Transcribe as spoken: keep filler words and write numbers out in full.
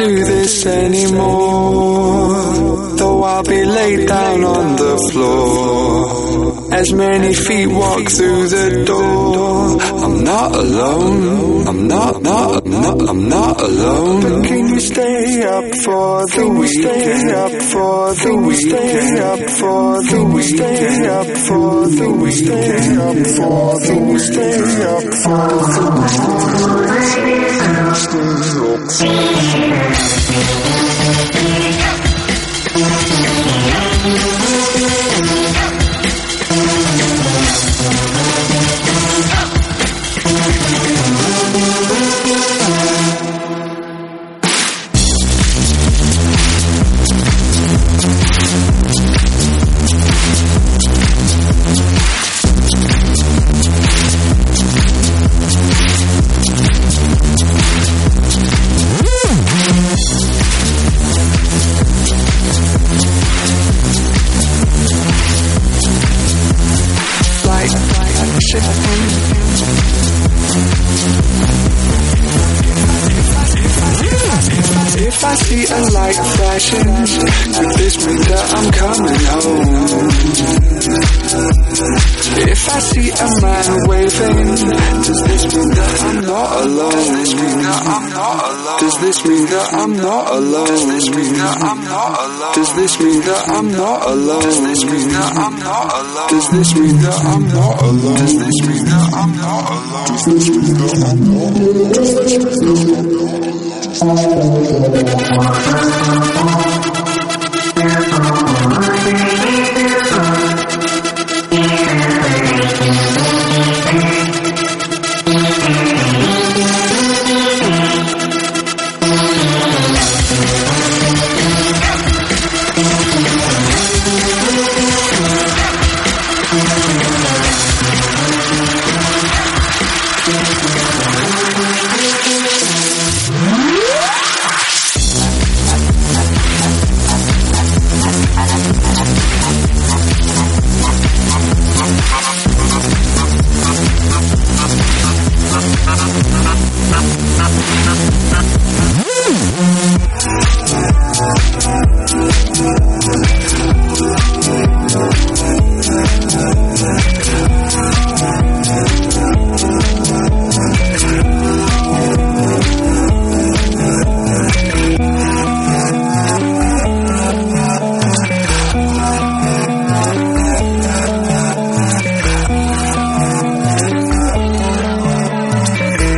do this anymore. Though I'll be laid down on the floor, as many feet walk through the door. I'm not alone. I'm not, not, not, I'm not alone. But can you stay up for the weekend? Stay up for the weekend. Stay up for the weekend. Stay up for the weekend. Stay up for the weekend. Stay up for the If I see a light flashing, could this mean that I'm coming home? If I see a man waving, does this mean that I'm not alone? Does this mean that I'm not alone? Does this mean that I'm not alone? Does this mean that I'm not alone? Does this mean that I'm not alone? Does this mean that I'm not alone? Does this mean that I'm not alone? Does this mean that I'm not alone? Does this mean that I'm not alone?